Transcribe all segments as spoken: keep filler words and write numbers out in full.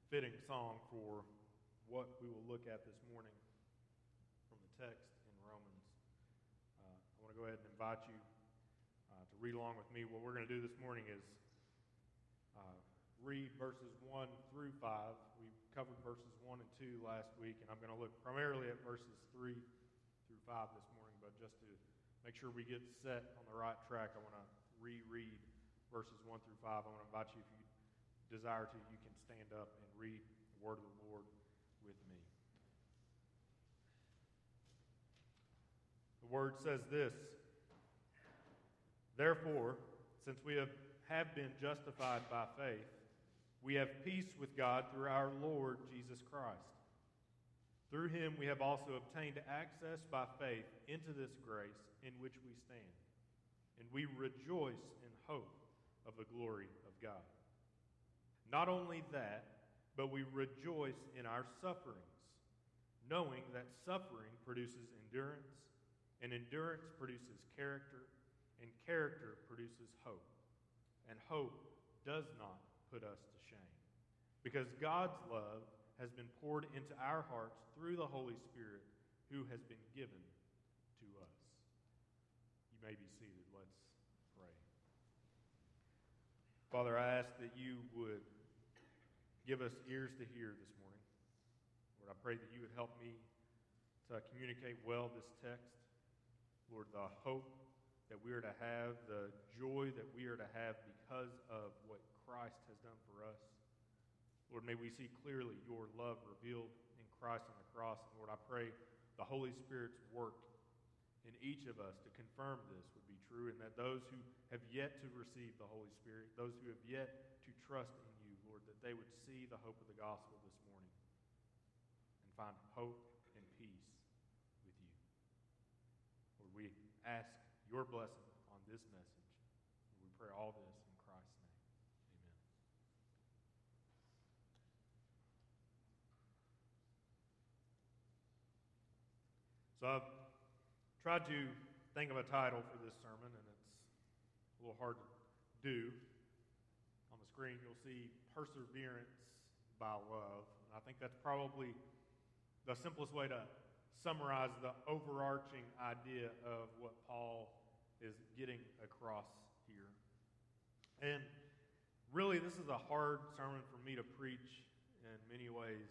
fitting song for what we will look at this morning from the text in Romans. Uh, I want to go ahead and invite you uh, to read along with me. What we're going to do this morning is uh, read verses one through five. We covered verses one and two last week, and I'm going to look primarily at verses three through five this morning, but just to make sure we get set on the right track, I want to reread verses one through five. I want to invite you, if you desire to, you can stand up and read the word of the Lord with me. The word says this: Therefore, since we have, have been justified by faith, we have peace with God through our Lord Jesus Christ. Through him we have also obtained access by faith into this grace in which we stand, and we rejoice in hope of the glory of God. Not only that, but we rejoice in our sufferings, knowing that suffering produces endurance, and endurance produces character, and character produces hope. And hope does not put us to shame, because God's love has been poured into our hearts through the Holy Spirit who has been given to us. You may be seated. Let's pray. Father, I ask that you would give us ears to hear this morning. Lord, I pray that you would help me to communicate well this text. Lord, the hope that we are to have, the joy that we are to have because of what Christ has done for us. Lord, may we see clearly your love revealed in Christ on the cross. And Lord, I pray the Holy Spirit's work in each of us to confirm this would be true, and that those who have yet to receive the Holy Spirit, those who have yet to trust in you, Lord, that they would see the hope of the gospel this morning and find hope and peace with you. Lord, we ask your blessing on this message, and we pray all this in Christ's name. Amen. So I've tried to think of a title for this sermon, and it's a little hard to do. On the screen, you'll see Perseverance by Love. And I think that's probably the simplest way to summarize the overarching idea of what Paul is getting across here. And really, this is a hard sermon for me to preach in many ways,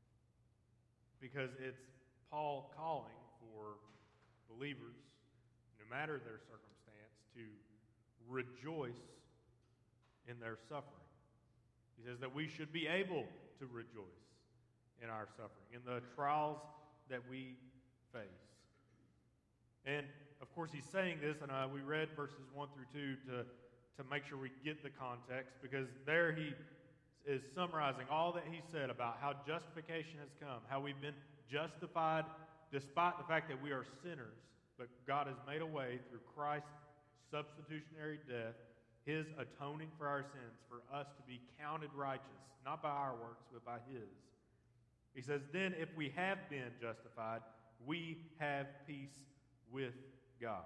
because it's Paul calling for believers, no matter their circumstance, to rejoice in their suffering. He says that we should be able to rejoice in our suffering, in the trials that we face. And, of course, he's saying this, and uh, we read verses one through two to, to make sure we get the context, because there he is summarizing all that he said about how justification has come, how we've been justified despite the fact that we are sinners, but God has made a way through Christ's substitutionary death, his atoning for our sins, for us to be counted righteous, not by our works, but by his. He says, then if we have been justified, we have peace with God.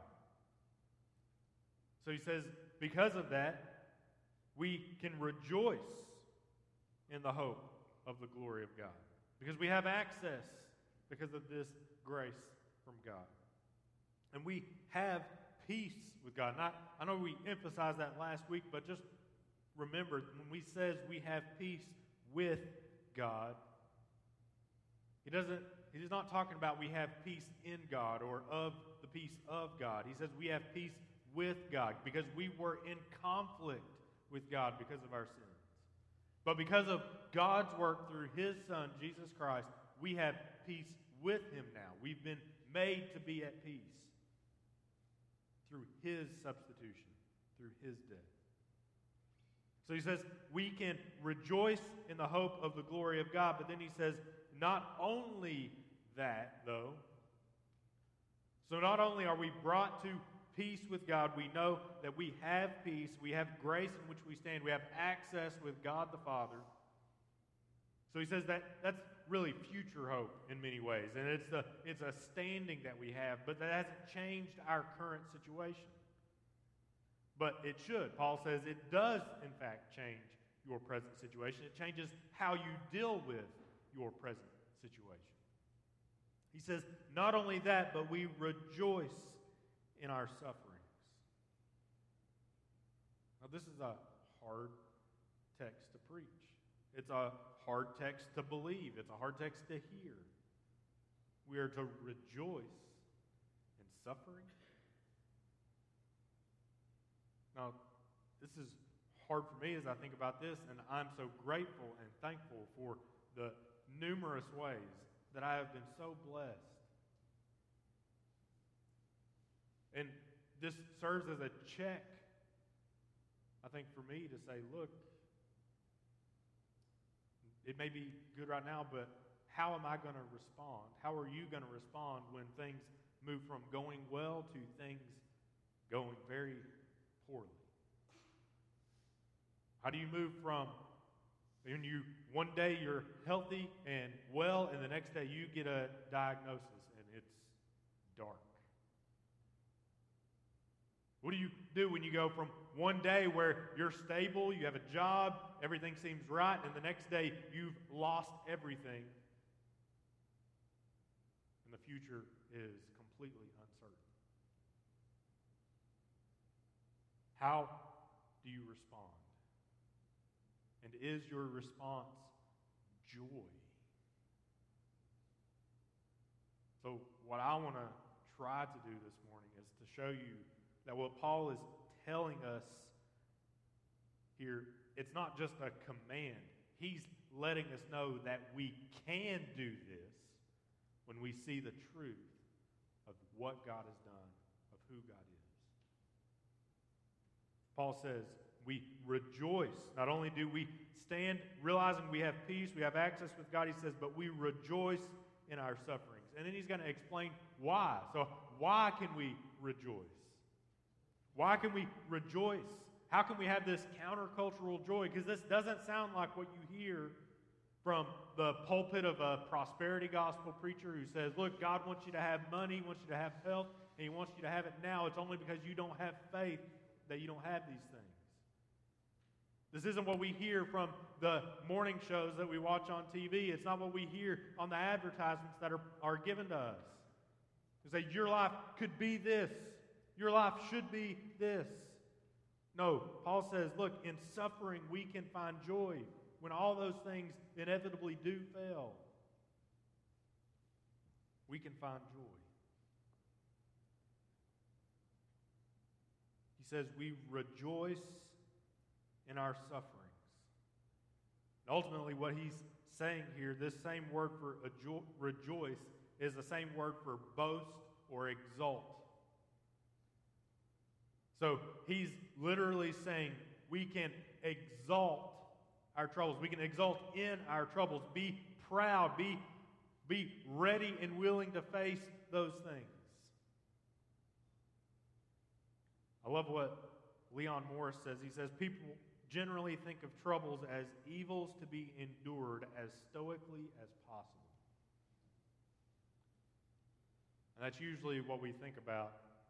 So he says, because of that, we can rejoice in the hope of the glory of God, because we have access because of this grace from God. And we have peace with God. Not, I know we emphasized that last week, but just remember, when we says we have peace with God, he doesn't, he's not talking about we have peace in God or of the peace of God. He says we have peace with God because we were in conflict with God because of our sins. But because of God's work through his Son, Jesus Christ, we have peace with him now. We've been made to be at peace through his substitution, through his death. So he says we can rejoice in the hope of the glory of God, but then he says not only that, though. So not only are we brought to peace with God, we know that we have peace, we have grace in which we stand, we have access with God the Father. So he says that that's really future hope in many ways, and it's a, it's a standing that we have, but that hasn't changed our current situation. But it should. Paul says it does, in fact, change your present situation. It changes how you deal with your present situation. He says, not only that, but we rejoice in our sufferings. Now, this is a hard text to preach. It's a hard text to believe. It's a hard text to hear. We are to rejoice in suffering. Now, this is hard for me as I think about this, and I'm so grateful and thankful for the numerous ways that I have been so blessed. And this serves as a check, I think, for me to say, look, it may be good right now, but how am I going to respond? How are you going to respond when things move from going well to things going very poorly? How do you move from when you one day you're healthy and well, and the next day you get a diagnosis and it's dark? What do you do when you go from one day where you're stable, you have a job, everything seems right, and the next day you've lost everything, and the future is completely uncertain? How do you respond? And is your response joy? So what I want to try to do this morning is to show you that what Paul is telling us here, it's not just a command. He's letting us know that we can do this when we see the truth of what God has done, of who God is. Paul says, we rejoice. Not only do we stand realizing we have peace, we have access with God, he says, but we rejoice in our sufferings. And then he's going to explain why. So why can we rejoice? Why can we rejoice? How can we have this countercultural joy? Because this doesn't sound like what you hear from the pulpit of a prosperity gospel preacher who says, look, God wants you to have money, he wants you to have health, and he wants you to have it now. It's only because you don't have faith that you don't have these things. This isn't what we hear from the morning shows that we watch on T V. It's not what we hear on the advertisements that are, are given to us. They say, your life could be this. Your life should be this. No, Paul says, look, in suffering we can find joy when all those things inevitably do fail. We can find joy. He says we rejoice in our sufferings. And ultimately, what he's saying here, this same word for ajo- rejoice is the same word for boast or exalt. So he's literally saying we can exalt our troubles. We can exult in our troubles. Be proud. Be, be ready and willing to face those things. I love what Leon Morris says. He says, people generally think of troubles as evils to be endured as stoically as possible. And that's usually what we think about.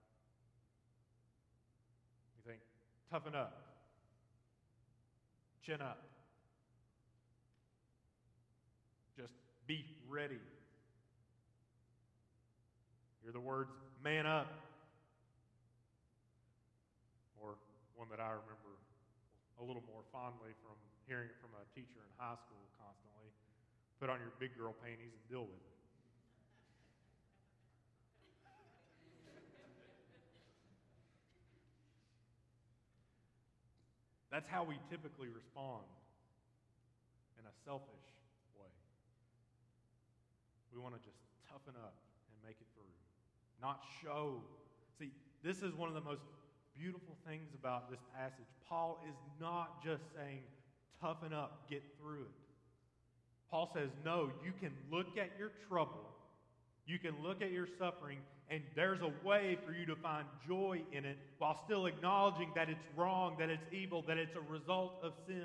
We think, toughen up, chin up, just be ready. Hear the words, man up. Or one that I remember a little more fondly from hearing it from a teacher in high school constantly. Put on your big girl panties and deal with it. That's how we typically respond in a selfish way. We want to just toughen up and make it through. Not show. See, this is one of the most beautiful things about this passage. Paul is not just saying, toughen up, get through it. Paul says, no, you can look at your trouble, you can look at your suffering, and there's a way for you to find joy in it while still acknowledging that it's wrong, that it's evil, that it's a result of sin.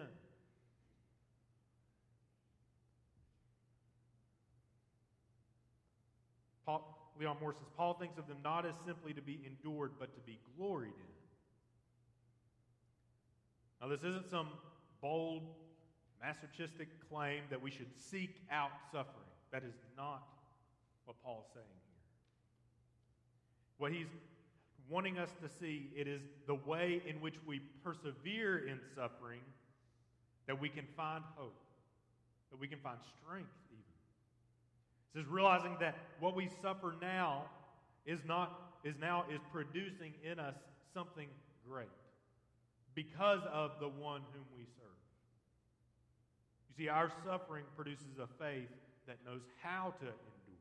Paul, Leon Morris says, Paul thinks of them not as simply to be endured, but to be gloried in. Now, this isn't some bold masochistic claim that we should seek out suffering. That is not what Paul is saying here. What he's wanting us to see, it is the way in which we persevere in suffering that we can find hope, that we can find strength even. It says realizing that what we suffer now is not is now is producing in us something great because of the one whom we serve. You see, our suffering produces a faith that knows how to endure.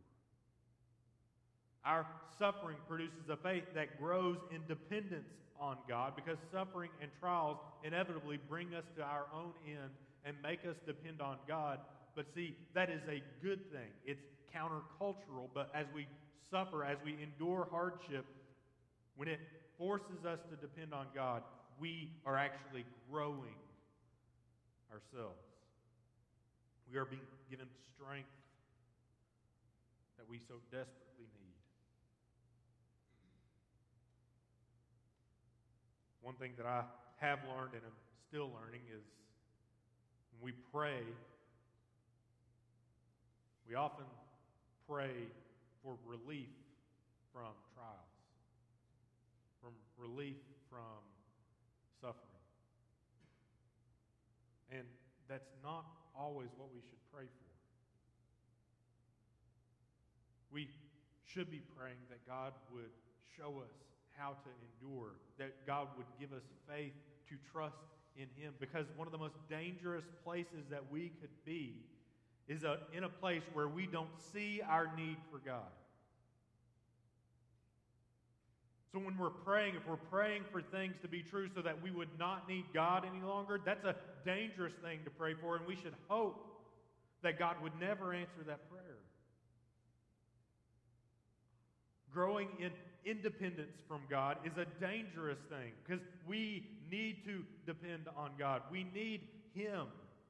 Our suffering produces a faith that grows in dependence on God, because suffering and trials inevitably bring us to our own end and make us depend on God. But see, that is a good thing. It's countercultural, but as we suffer, as we endure hardship, when it forces us to depend on God, we are actually growing ourselves. We are being given strength that we so desperately need. One thing that I have learned and am still learning is when we pray, we often pray for relief from trials, from relief from suffering. And that's not always what we should pray for. We should be praying that God would show us how to endure, that God would give us faith to trust in Him, because one of the most dangerous places that we could be is a, in a place where we don't see our need for God. So when we're praying, if we're praying for things to be true so that we would not need God any longer, that's a dangerous thing to pray for, and we should hope that God would never answer that prayer. Growing in independence from God is a dangerous thing, because we need to depend on God. We need Him.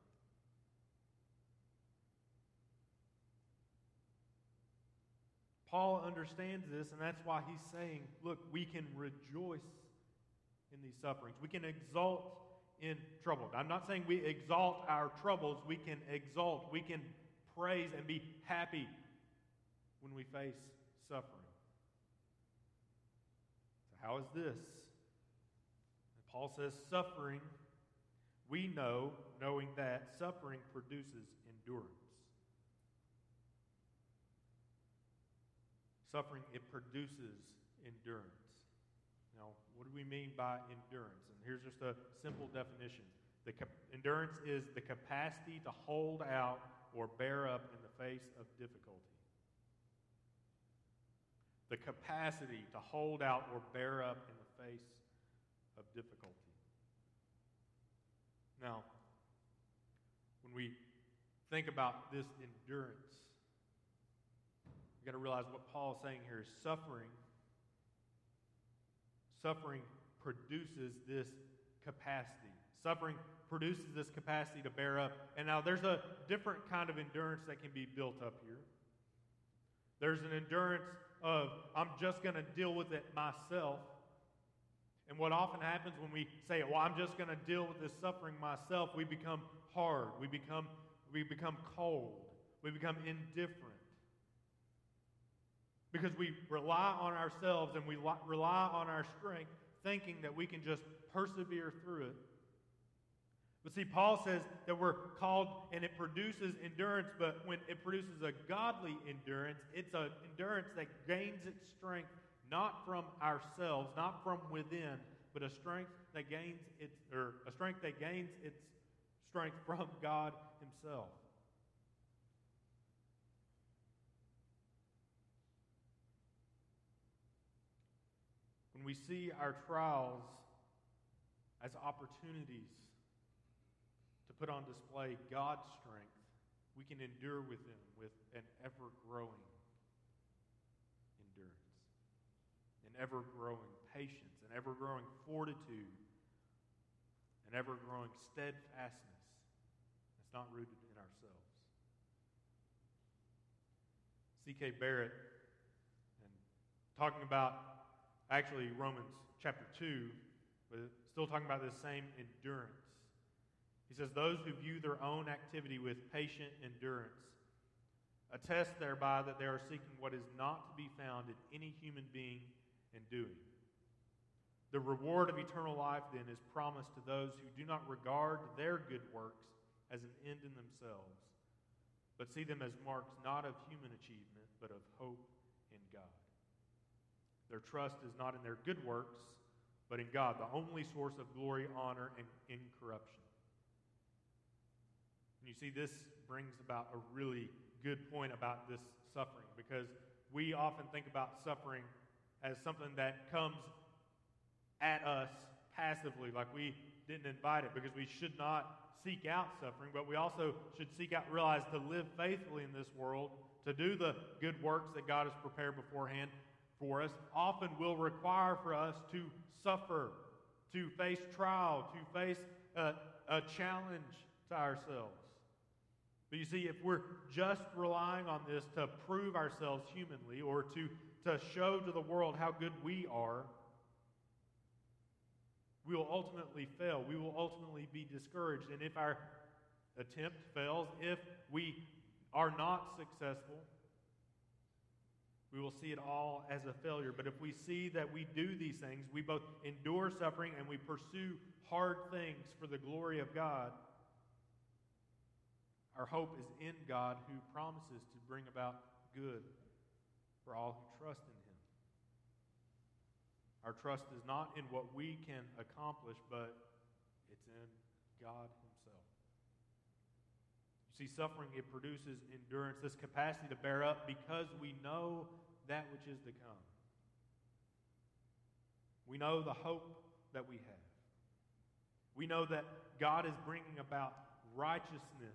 Paul understands this, and that's why he's saying, look, we can rejoice in these sufferings. We can exult in trouble. I'm not saying we exalt our troubles. We can exult. We can praise and be happy when we face suffering. So how is this? And Paul says suffering, we know, knowing that suffering produces endurance. Suffering, it produces endurance. Now, what do we mean by endurance? And here's just a simple definition. The cap- endurance is the capacity to hold out or bear up in the face of difficulty. The capacity to hold out or bear up in the face of difficulty. Now, when we think about this endurance, we've got to realize what Paul is saying here is suffering. Suffering produces this capacity. Suffering produces this capacity to bear up. And now there's a different kind of endurance that can be built up here. There's an endurance of, I'm just going to deal with it myself. And what often happens when we say, well, I'm just going to deal with this suffering myself, we become hard. We become, we become cold. We become indifferent. Because we rely on ourselves and we rely on our strength, thinking that we can just persevere through it. But see, Paul says that we're called, and it produces endurance, but when it produces a godly endurance, it's an endurance that gains its strength not from ourselves, not from within, but a strength that gains its, or a strength that gains its strength from God Himself. When we see our trials as opportunities to put on display God's strength, we can endure with them with an ever-growing endurance, an ever-growing patience, an ever-growing fortitude, an ever-growing steadfastness that's not rooted in ourselves. C K Barrett, and talking about actually Romans chapter two, but still talking about this same endurance. He says, those who view their own activity with patient endurance attest thereby that they are seeking what is not to be found in any human being and doing. The reward of eternal life, then, is promised to those who do not regard their good works as an end in themselves, but see them as marks not of human achievement, but of hope in God. Their trust is not in their good works, but in God, the only source of glory, honor, and incorruption. And you see, this brings about a really good point about this suffering, because we often think about suffering as something that comes at us passively, like we didn't invite it, because we should not seek out suffering, but we also should seek out, realize to live faithfully in this world, to do the good works that God has prepared beforehand for us, often will require for us to suffer, to face trial, to face a, a challenge to ourselves. But you see, if we're just relying on this to prove ourselves humanly, or to, to show to the world how good we are, we will ultimately fail. We will ultimately be discouraged. And if our attempt fails, if we are not successful, we will see it all as a failure. But if we see that we do these things, we both endure suffering and we pursue hard things for the glory of God, our hope is in God, who promises to bring about good for all who trust in Him. Our trust is not in what we can accomplish, but it's in God Himself. You see, suffering, it produces endurance, this capacity to bear up, because we know that which is to come. We know the hope that we have. We know that God is bringing about righteousness,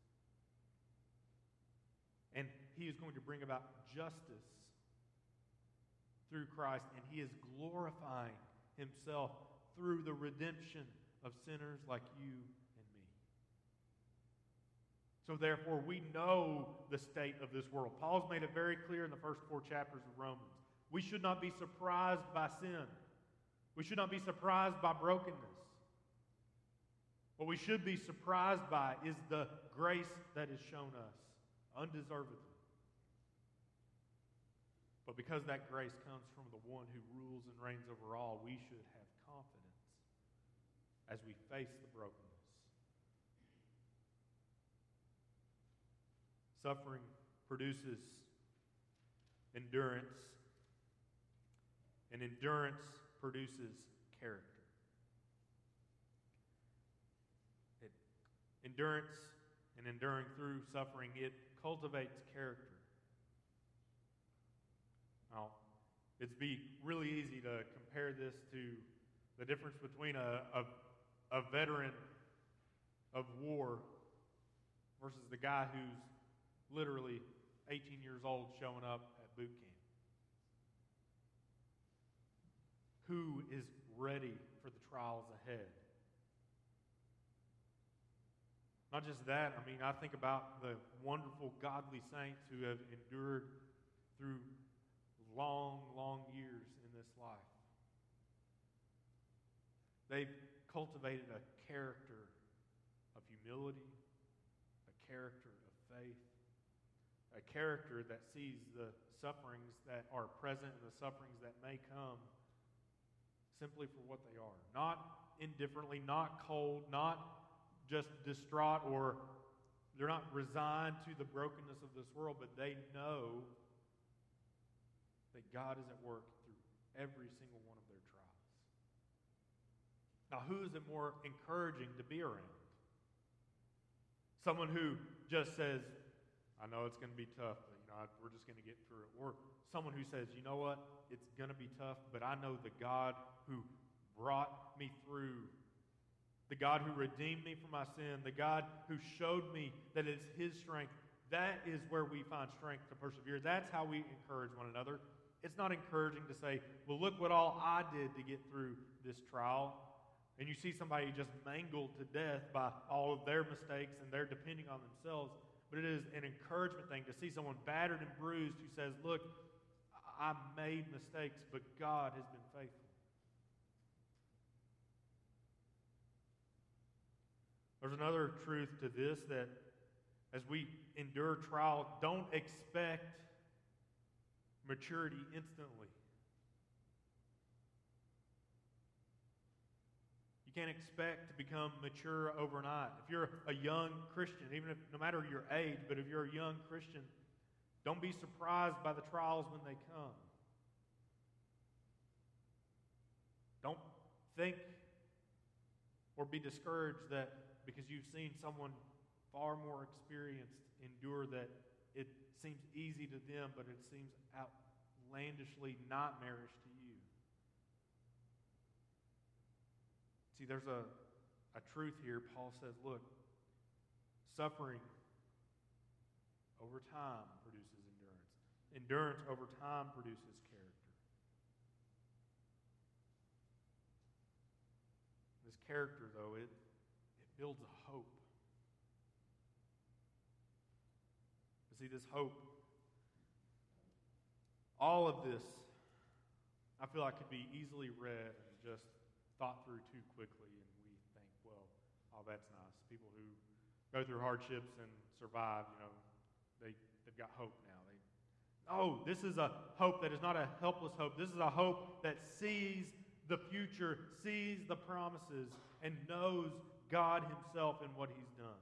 and He is going to bring about justice through Christ, and He is glorifying Himself through the redemption of sinners like you and me. So therefore, we know the state of this world. Paul's made it very clear in the first four chapters of Romans. We should not be surprised by sin. We should not be surprised by brokenness. What we should be surprised by is the grace that is shown us undeservedly. But because that grace comes from the one who rules and reigns over all, we should have confidence as we face the brokenness. Suffering produces endurance, and endurance produces character. It, endurance and enduring through suffering, it cultivates character. Now, it'd be really easy to compare this to the difference between a, a, a veteran of war versus the guy who's literally eighteen years old showing up at boot camp. Who is ready for the trials ahead? Not just that, I mean, I think about the wonderful, godly saints who have endured through long, long years in this life. They've cultivated a character of humility, a character of faith, a character that sees the sufferings that are present and the sufferings that may come simply for what they are. Not indifferently, not cold, not just distraught, or they're not resigned to the brokenness of this world, but they know that God is at work through every single one of their trials. Now, who is it more encouraging to be around? Someone who just says, I know it's going to be tough, but you know, we're just going to get through it. Or someone who says, you know what, it's going to be tough, but I know the God who brought me through, the God who redeemed me from my sin, the God who showed me that it's His strength. That is where we find strength to persevere. That's how we encourage one another. It's not encouraging to say, well, look what all I did to get through this trial. And you see somebody just mangled to death by all of their mistakes and they're depending on themselves. But it is an encouragement thing to see someone battered and bruised who says, look, I made mistakes, but God has been faithful. There's another truth to this, that as we endure trial, don't expect maturity instantly. You can't expect to become mature overnight. If you're a young Christian, even if no matter your age, but if you're a young Christian, don't be surprised by the trials when they come. Don't think or be discouraged that because you've seen someone far more experienced endure that it seems easy to them, but it seems outlandishly nightmarish to you. See, there's a, a truth here. Paul says, look, suffering over time produces endurance. Endurance over time produces character. This character, though, it, it builds a hope. See, this hope, all of this, I feel like could be easily read and just thought through too quickly, and we think, well, oh, that's nice. People who go through hardships and survive, you know, they, they've got hope now. They, oh, this is a hope that is not a helpless hope. This is a hope that sees the future, sees the promises, and knows God himself and what he's done.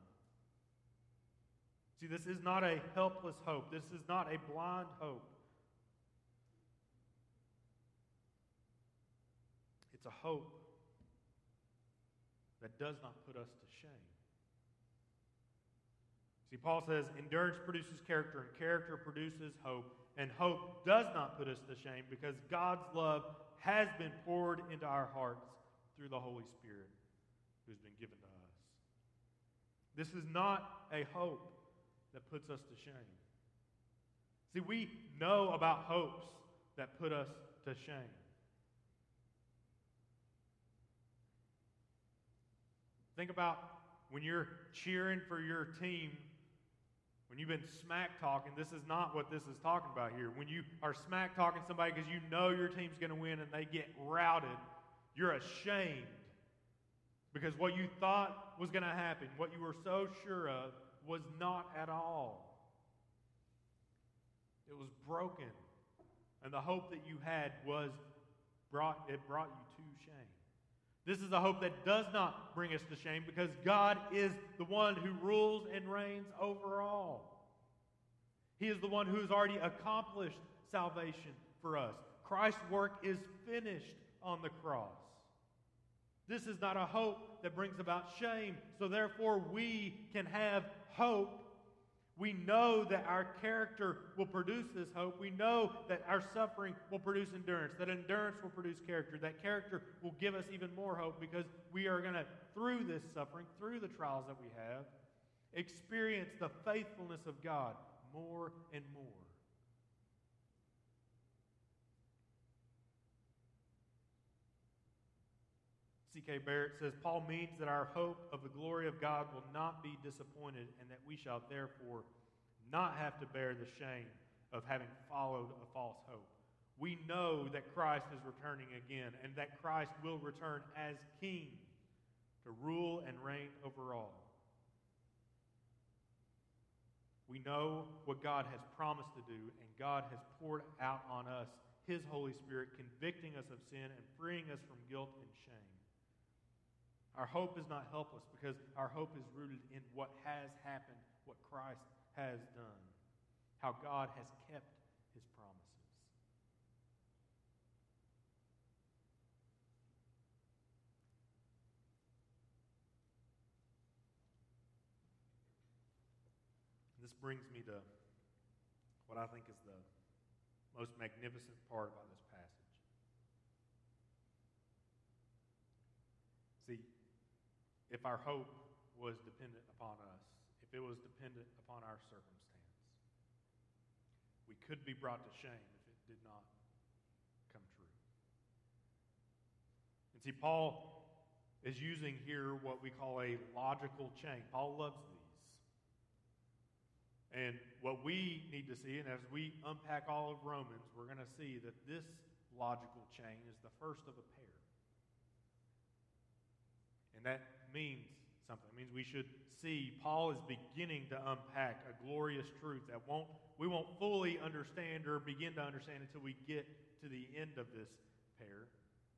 See, this is not a helpless hope. This is not a blind hope. It's a hope that does not put us to shame. See, Paul says, endurance produces character, and character produces hope, and hope does not put us to shame because God's love has been poured into our hearts through the Holy Spirit who's been given to us. This is not a hope that puts us to shame. See, we know about hopes that put us to shame. Think about when you're cheering for your team, when you've been smack talking. This is not what this is talking about here. When you are smack talking somebody because you know your team's going to win and they get routed, you're ashamed because what you thought was going to happen, what you were so sure of, was not at all. It was broken. And the hope that you had was brought, it brought you to shame. This is a hope that does not bring us to shame because God is the one who rules and reigns over all. He is the one who has already accomplished salvation for us. Christ's work is finished on the cross. This is not a hope that brings about shame, so therefore we can have hope. We know that our character will produce this hope. We know that our suffering will produce endurance, that endurance will produce character, that character will give us even more hope because we are going to, through this suffering, through the trials that we have, experience the faithfulness of God more and more. C K Barrett says, Paul means that our hope of the glory of God will not be disappointed and that we shall therefore not have to bear the shame of having followed a false hope. We know that Christ is returning again and that Christ will return as king to rule and reign over all. We know what God has promised to do, and God has poured out on us His Holy Spirit, convicting us of sin and freeing us from guilt and shame. Our hope is not helpless because our hope is rooted in what has happened, what Christ has done, how God has kept His promises. This brings me to what I think is the most magnificent part about this passage. See, if our hope was dependent upon us, if it was dependent upon our circumstance, we could be brought to shame if it did not come true. And see, Paul is using here what we call a logical chain. Paul loves these. And what we need to see, and as we unpack all of Romans, we're going to see that this logical chain is the first of a pair. And that means something. It means we should see Paul is beginning to unpack a glorious truth that won't we won't fully understand or begin to understand until we get to the end of this pair.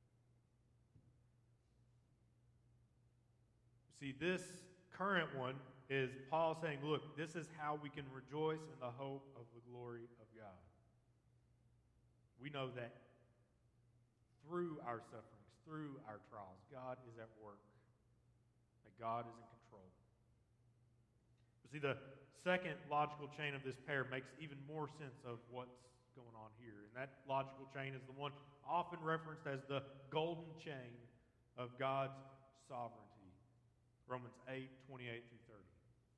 See, this current one is Paul saying, look, this is how we can rejoice in the hope of the glory of God. We know that through our sufferings, through our trials, God is at work, that God is in control. But see, the second logical chain of this pair makes even more sense of what's going on here. And that logical chain is the one often referenced as the golden chain of God's sovereignty. Romans eight, twenty-eight through thirty.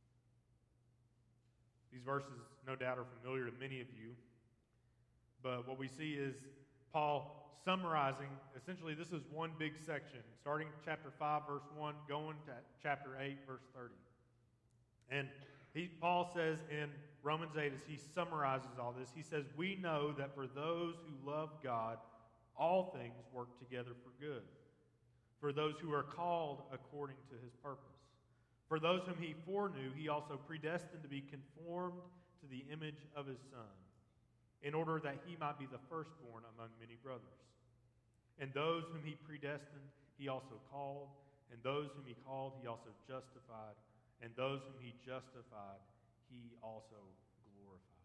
These verses, no doubt, are familiar to many of you. But what we see is Paul summarizing, essentially this is one big section, starting chapter five, verse one, going to chapter eight, verse thirty. And he, Paul says in Romans eight, as he summarizes all this, he says, we know that for those who love God, all things work together for good. For those who are called according to his purpose. For those whom he foreknew, he also predestined to be conformed to the image of his Son, in order that he might be the firstborn among many brothers. And those whom he predestined, he also called. And those whom he called, he also justified. And those whom he justified, he also glorified.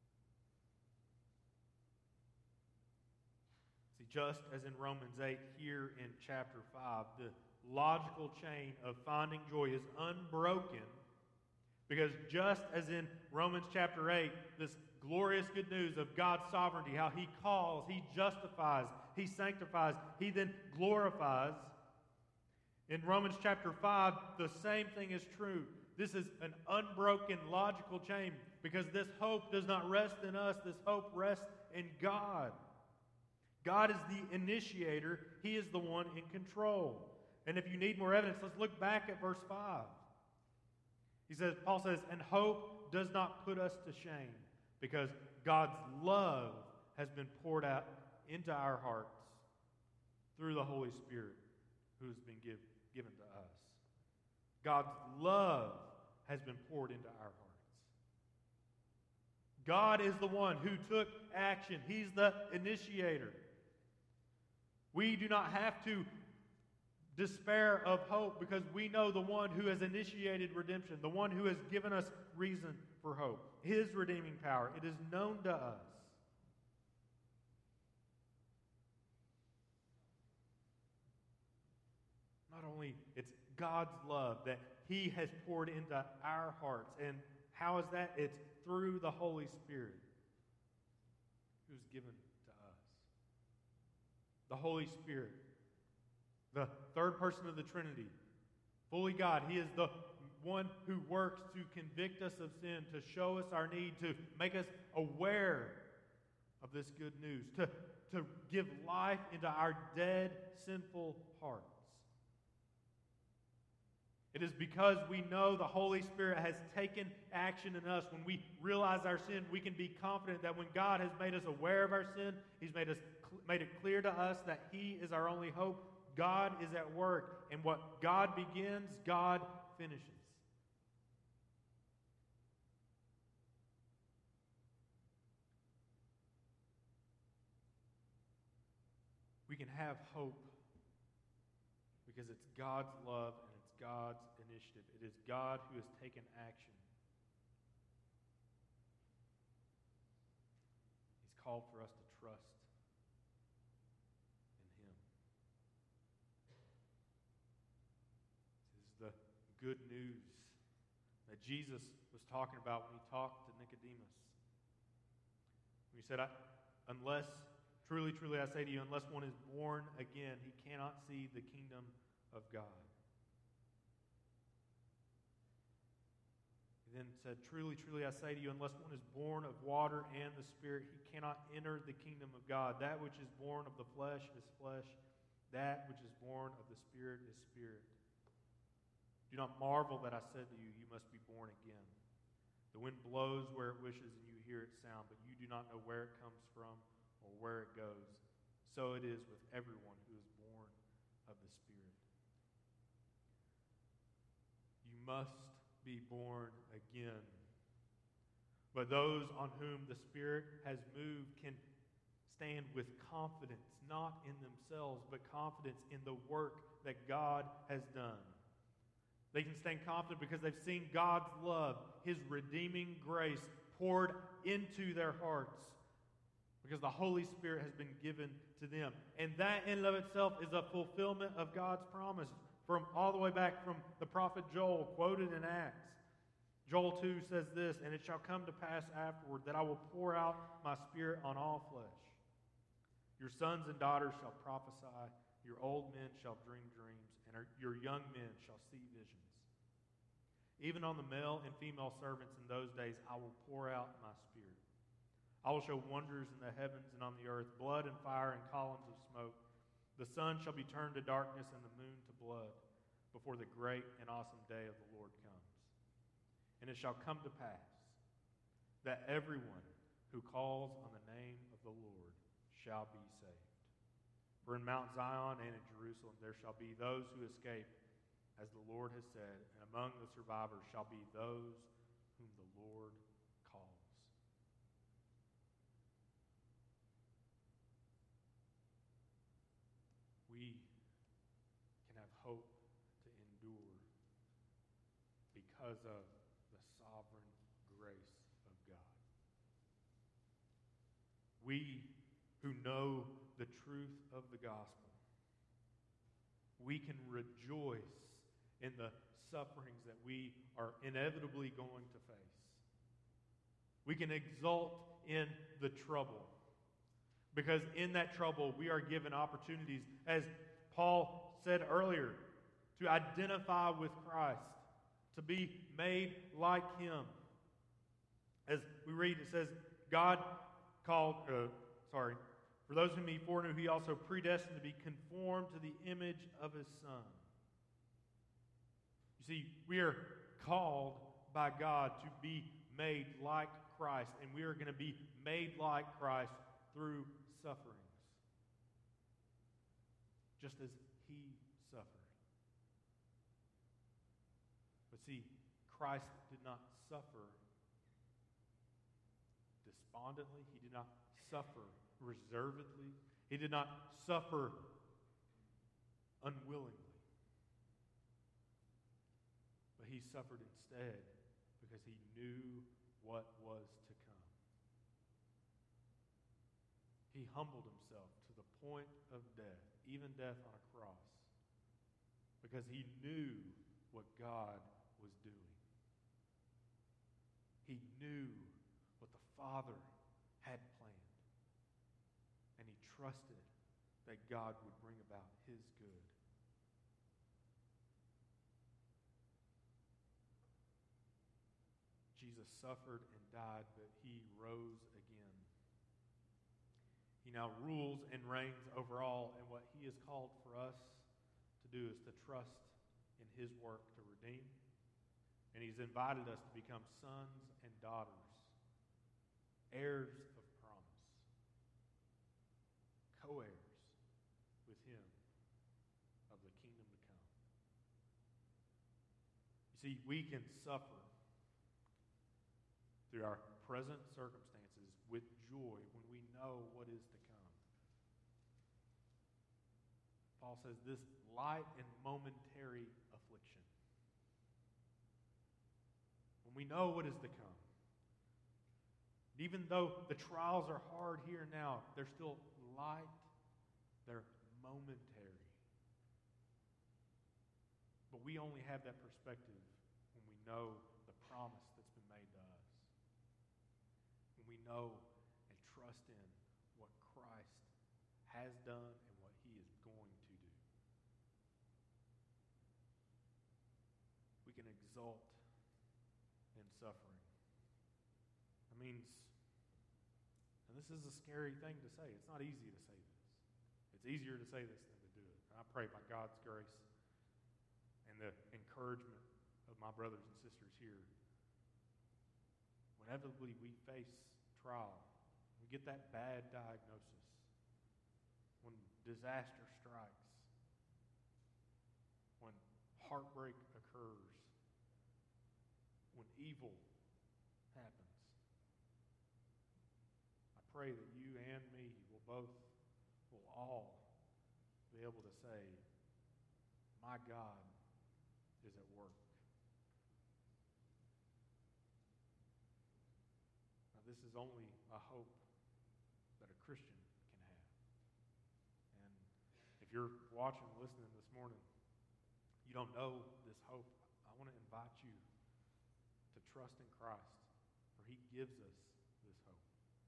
See, just as in Romans eight, here in chapter five, the logical chain of finding joy is unbroken, because just as in Romans chapter eight, this glorious good news of God's sovereignty, how he calls, he justifies, he sanctifies, he then glorifies. In Romans chapter five, the same thing is true. This is an unbroken logical chain, because this hope does not rest in us. This hope rests in God. God is the initiator. He is the one in control. And if you need more evidence, let's look back at verse five. He says, Paul says, and hope does not put us to shame, because God's love has been poured out into our hearts through the Holy Spirit who has been give, given to us. God's love has been poured into our hearts. God is the one who took action. He's the initiator. We do not have to despair of hope, because we know the one who has initiated redemption, the one who has given us reason for hope, his redeeming power. It is known to us. Not only it's God's love that he has poured into our hearts. And how is that? It's through the Holy Spirit who's given to us. The Holy Spirit, the third person of the Trinity, fully God. He is the one who works to convict us of sin, to show us our need, to make us aware of this good news, to, to give life into our dead, sinful hearts. It is because we know the Holy Spirit has taken action in us. When we realize our sin, we can be confident that when God has made us aware of our sin, he's made us made it clear to us that he is our only hope. God is at work, and what God begins, God finishes. We can have hope because it's God's love and it's God's initiative. It is God who has taken action. He's called for us to trust in him. This is the good news that Jesus was talking about when he talked to Nicodemus. When he said, I, unless, truly, truly I say to you, unless one is born again, he cannot see the kingdom of God. He then said, truly, truly I say to you, unless one is born of water and the Spirit, he cannot enter the kingdom of God. That which is born of the flesh is flesh. That which is born of the Spirit is spirit. Do not marvel that I said to you, you must be born again. The wind blows where it wishes, and you hear its sound, but you do not know where it comes from or where it goes. So it is with everyone who is born of the Spirit. must be born again. But those on whom the Spirit has moved can stand with confidence, not in themselves, but confidence in the work that God has done. They can stand confident because they've seen God's love, His redeeming grace poured into their hearts, because the Holy Spirit has been given to them. And that in and of itself is a fulfillment of God's promise from all the way back from the prophet Joel, quoted in Acts. Joel two says this, "And it shall come to pass afterward that I will pour out my Spirit on all flesh. Your sons and daughters shall prophesy, your old men shall dream dreams, and your young men shall see visions. Even on the male and female servants in those days I will pour out my Spirit. I will show wonders in the heavens and on the earth, blood and fire and columns of smoke. The sun shall be turned to darkness and the moon to blood before the great and awesome day of the Lord comes. And it shall come to pass that everyone who calls on the name of the Lord shall be saved. For in Mount Zion and in Jerusalem there shall be those who escape, as the Lord has said, and among the survivors shall be those whom the Lord calls." We can have hope to endure because of the sovereign grace of God. We who know the truth of the gospel, we can rejoice in the sufferings that we are inevitably going to face. We can exult in the trouble, because in that trouble we are given opportunities, as Paul said earlier, to identify with Christ, to be made like Him. As we read, it says, God called, uh, sorry, for those whom He foreknew, He also predestined to be conformed to the image of His Son. You see, we are called by God to be made like Christ, and we are going to be made like Christ through sufferings, just as He suffered. But see, Christ did not suffer despondently. He did not suffer reservedly. He did not suffer unwillingly. But He suffered instead because He knew what was to come. He humbled Himself to the point of death, even death on a cross, because He knew what God was doing. He knew what the Father had planned, and He trusted that God would bring about His good. Jesus suffered and died, but He rose again. He now rules and reigns over all, and what He has called for us to do is to trust in His work to redeem. And He's invited us to become sons and daughters, heirs of promise, co-heirs with Him of the kingdom to come. You see, we can suffer through our present circumstances with joy when we know what is to come. Paul says this light and momentary affliction. When we know what is to come, even though the trials are hard here and now, they're still light, they're momentary. But we only have that perspective when we know the promise that's been made to us. When we know and trust in what Christ has done and what He is going to do. We can exult in suffering. That means, and this is a scary thing to say, it's not easy to say this. It's easier to say this than to do it. And I pray by God's grace and the encouragement of my brothers and sisters here, whenever we face trial, we get that bad diagnosis, when disaster strikes, when heartbreak occurs, when evil happens. I pray that you and me will both, will all be able to say, my God is at work. Now, this is only a hope that a Christian can have. And if you're watching, listening this morning, you don't know this hope, I want to invite you to trust in Christ, for he gives us this hope.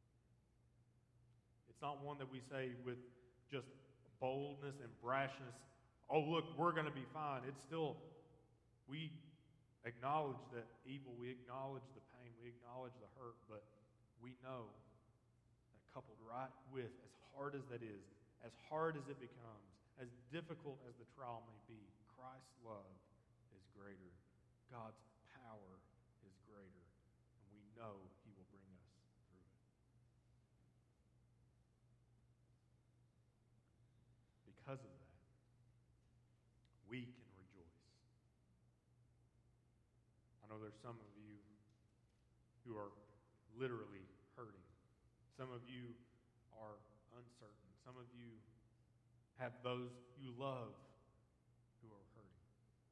It's not one that we say with just boldness and brashness, oh, look, we're going to be fine. It's still, we acknowledge that evil, we acknowledge the pain, we acknowledge the hurt, but we know that coupled right with, as hard as that is, as hard as it becomes, as difficult as the trial may be, Christ's love is greater. God's power is greater. And we know he will bring us through it. Because of that, we can rejoice. I know there's some of you who are literally hurting. Some of you are uncertain. Some of you have those you love who are hurting.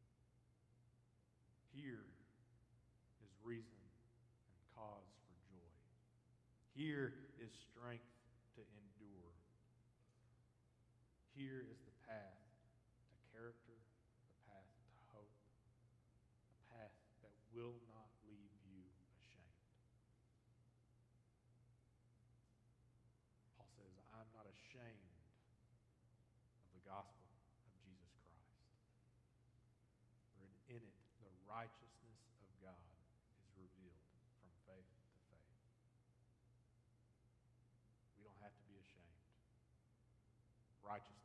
Here is reason and cause for joy. Here is strength to endure. Here is the path to character, the path to hope, a path that will not leave you ashamed. Paul says, I'm not ashamed of the gospel of Jesus Christ. For in it, the righteousness of God is revealed from faith to faith. We don't have to be ashamed. Righteousness